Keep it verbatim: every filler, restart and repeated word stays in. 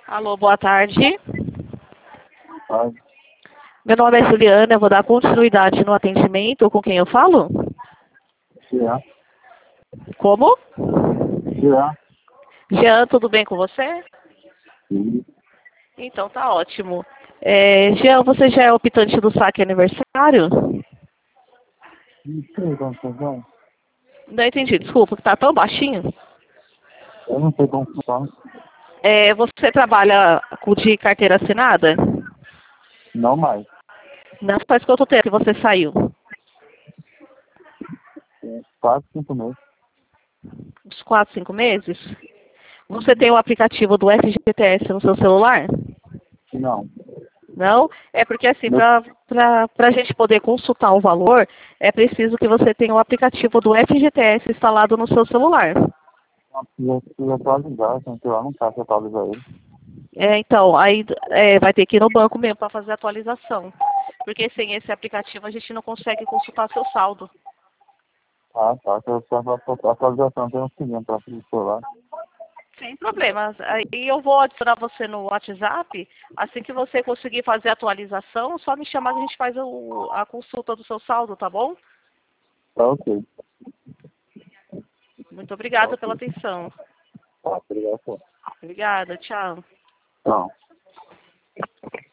Alô, boa tarde. Ai, Meu nome é Juliana, eu vou dar continuidade no atendimento. Com quem eu falo? Jean. Como? Jean. Jean, tudo bem com você? Sim. Então tá ótimo. É, Jean, você já é optante do saque aniversário? Não sei como funciona. Não entendi, desculpa, que tá tão baixinho. Eu não sei como funciona. É, você trabalha com de carteira assinada? Não mais. Não faz quanto tempo que você saiu? Tem quatro, cinco meses. Uns quatro, cinco meses? Você tem o aplicativo do F G T S no seu celular? Não. Não? É porque assim, Meu, para a gente poder consultar o valor, é preciso que você tenha o aplicativo do F G T S instalado no seu celular. eu preciso atualizar, se não tiver, não tá, se atualizar ele. É, então, aí é, vai ter que ir no banco mesmo para fazer a atualização. Porque sem esse aplicativo a gente não consegue consultar seu saldo. Ah, tá, que eu faço a atualização, tem um seguinte para o celular. Sem problemas. Aí eu vou adicionar você no WhatsApp. Assim que você conseguir fazer a atualização, só me chamar que a gente faz o- a consulta do seu saldo, tá bom? Tá ok. Muito Tá obrigada pela ok. atenção. Tá, obrigado. Obrigada, tchau. Não.